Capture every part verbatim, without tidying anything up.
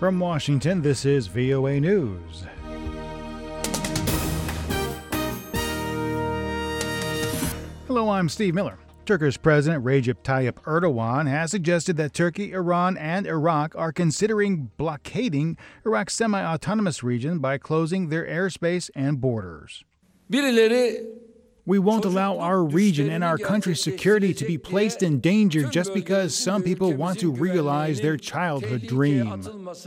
From Washington, this is V O A News. Hello, I'm Steve Miller. Turkish President Recep Tayyip Erdogan has suggested that Turkey, Iran, and Iraq are considering blockading Iraq's semi-autonomous region by closing their airspace and borders. We won't allow our region and our country's security to be placed in danger just because some people want to realize their childhood dream.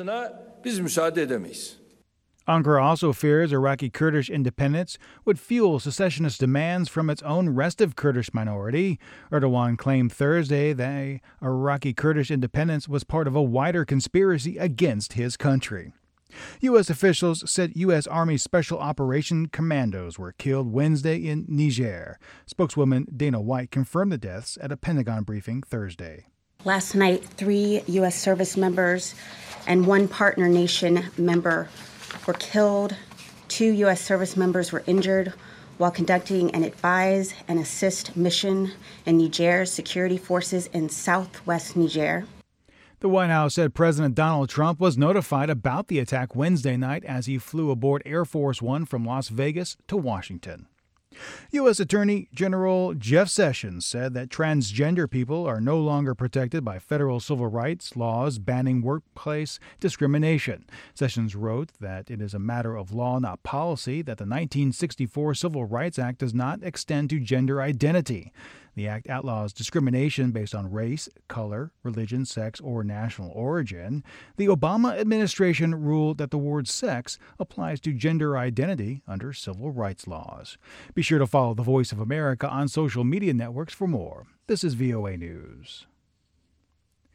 Ankara also fears Iraqi Kurdish independence would fuel secessionist demands from its own restive Kurdish minority. Erdogan claimed Thursday that Iraqi Kurdish independence was part of a wider conspiracy against his country. U S officials said U S Army Special Operation Commandos were killed Wednesday in Niger. Spokeswoman Dana White confirmed the deaths at a Pentagon briefing Thursday. Last night, three U S service members and one partner nation member were killed. Two U S service members were injured while conducting an advise and assist mission in Niger's security forces in southwest Niger. The White House said President Donald Trump was notified about the attack Wednesday night as he flew aboard Air Force One from Las Vegas to Washington. U S Attorney General Jeff Sessions said that transgender people are no longer protected by federal civil rights laws banning workplace discrimination. Sessions wrote that it is a matter of law, not policy, that the nineteen sixty-four Civil Rights Act does not extend to gender identity. The act outlaws discrimination based on race, color, religion, sex, or national origin. The Obama administration ruled that the word sex applies to gender identity under civil rights laws. Be sure to follow the Voice of America on social media networks for more. This is V O A News.